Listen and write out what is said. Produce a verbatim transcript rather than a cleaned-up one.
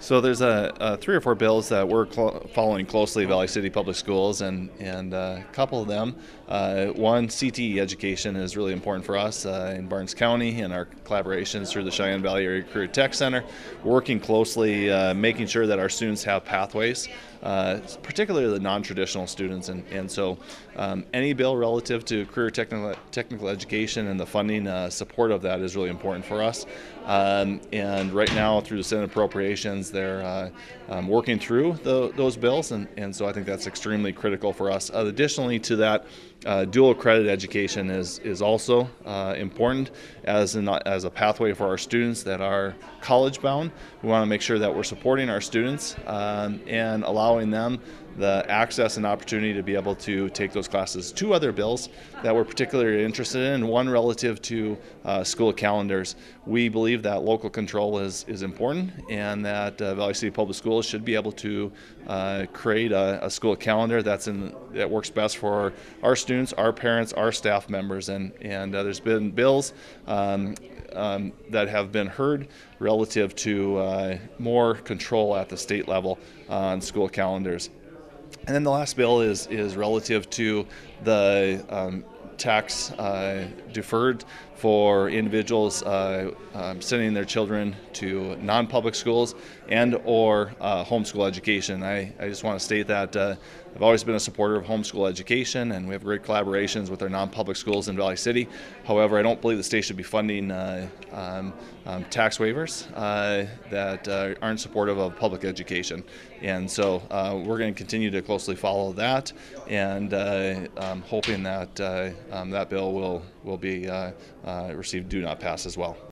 So there's a, a three or four bills that we're cl- following closely, Valley City Public Schools, and and uh, a couple of them. Uh, one, C T E education is really important for us uh, in Barnes County, and our collaborations through the Cheyenne Valley Area Career Tech Center, working closely, uh, making sure that our students have pathways, uh, particularly the non-traditional students, and and so um, any bill relative to career technical technical education and the funding uh, support of that is really important for us. Um, and right now, through the Senate appropriations, they're uh, um, working through the, those bills, and, and so I think that's extremely critical for us. Uh, additionally to that, uh, dual credit education is is also uh, important as an, as a pathway for our students that are college bound. We want to make sure that we're supporting our students um, and allowing them the access and opportunity to be able to take those classes. Two other bills that we're particularly interested in, one relative to uh, school calendars. We believe that local control is, is important, and that uh, Valley City Public Schools should be able to uh, create a, a school calendar that's in, that works best for our students, our parents, our staff members, and, and uh, there's been bills um, Um, that have been heard relative to uh, more control at the state level on school calendars. And then the last bill is is relative to the um, tax uh, deferred for individuals uh, um, sending their children to non-public schools and or uh, homeschool education. I, I just want to state that uh, I've always been a supporter of homeschool education, and we have great collaborations with our non-public schools in Valley City. However, I don't believe the state should be funding uh, um, um, tax waivers uh, that uh, aren't supportive of public education. And so uh, we're going to continue to closely follow that, and uh, I'm hoping that uh, um, that bill will will be uh, uh, receive do not pass as well.